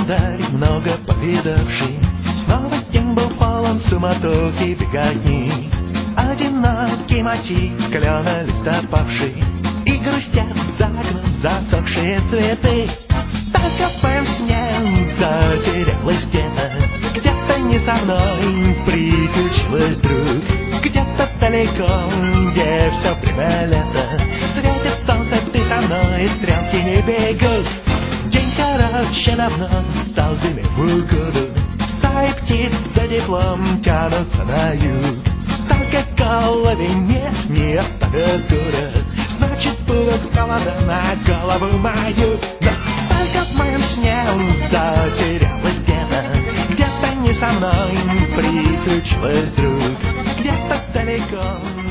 календарь много повидавший, снова день был полон суматохи беготни. Одинокий мотив клена листа опавший, и грустят за окном засохшие цветы. Только в сне затерялась где-то, где-то не со мной приключилась вдруг. Где-то далеко, где все время лето, светит солнце, ты со мной, стрелки не бегут. День короче давно стал зиме в угоду, стаи птиц за теплом тянутся на юг. Только голове не оставят город, значит будут холода на голову мою. Но только в моем сне затерялась где-то, где-то не со мной приключилась вдруг. Где-то далеко